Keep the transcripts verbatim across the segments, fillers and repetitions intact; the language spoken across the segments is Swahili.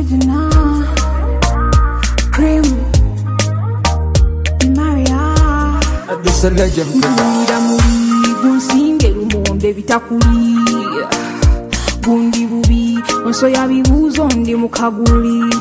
original cream Maria this a legend Munda muri gunsinge lumonde bitakuli gundi bubi onso ya bibuzo ndi mukaguli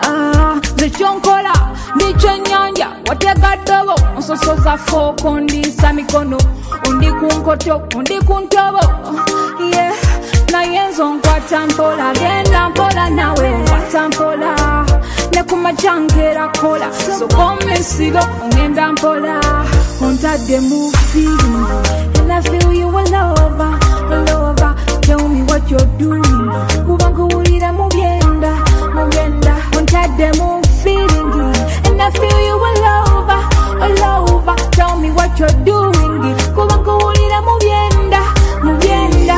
ah ze chonkola ndi chenyanja watega dobo onso soza foko ndi samikono undi kunkoto undi kuntobo yeah na yenzo nkwata mpola genda mpola nawe nkwata mpola ne kumajangera kola so come sigo ngenda mpola ontade mu feeling and I feel you all over all over tell me what you're doing kubango ulira mubyenda mubyenda ontade mu feeling and I feel you all over all over tell me what you're doing kubango ulira mubyenda mubyenda.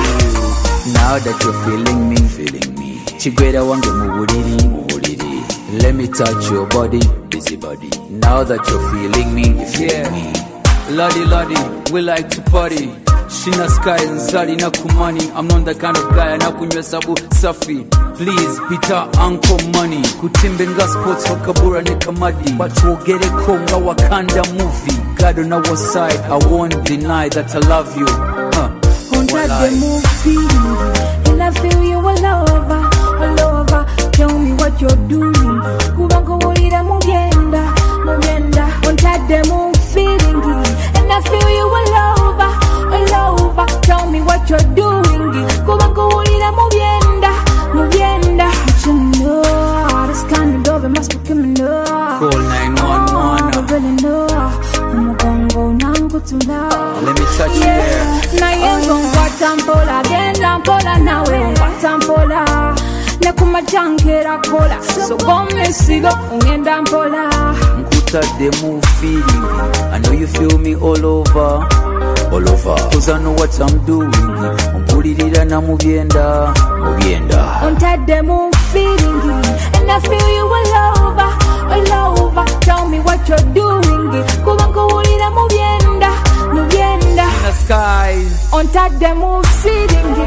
Now that you're feeling me, feeling me. Chigwera wange muburiri, muburiri. Let me touch your body, busy body. Now that you're feeling me, you're feeling yeah. me. Lodi lodi, we like to party. Shina sky nzali na kumani. I'm not the kind of guy na kunywa sabu safi. Please, Peter, uncle money. Kutimbenga sports wakabura ni kamadi. But we'll get it konga Wakanda movie. God on our side, I won't deny that I love you. Huh. Ontade mu feeling and I feel you all over, all over. Tell me what you're doing. Kubango ulira mubyenda, mubyenda. Ontade mu feeling and I feel you all over, all over. Tell me what you're doing. Kubango ulira mubyenda, mubyenda. You know this kind of love must be criminal. Call nine one one. I really know. Umugongo nangu tuna. Let me touch you yeah. there. Na yenzo nkwata mpola genda mpola nawe nkwata mpola ne kumajangera kola so gome sigo ngenda mpola nkutade mu feeling I know you feel me all over all over cause I know what I'm doing mpulirira na mubyenda mubyenda ontade mu feeling and I feel you all over all over tell me what you're doing kubango ulira mubyenda mubyenda in the skies ontade mu feeling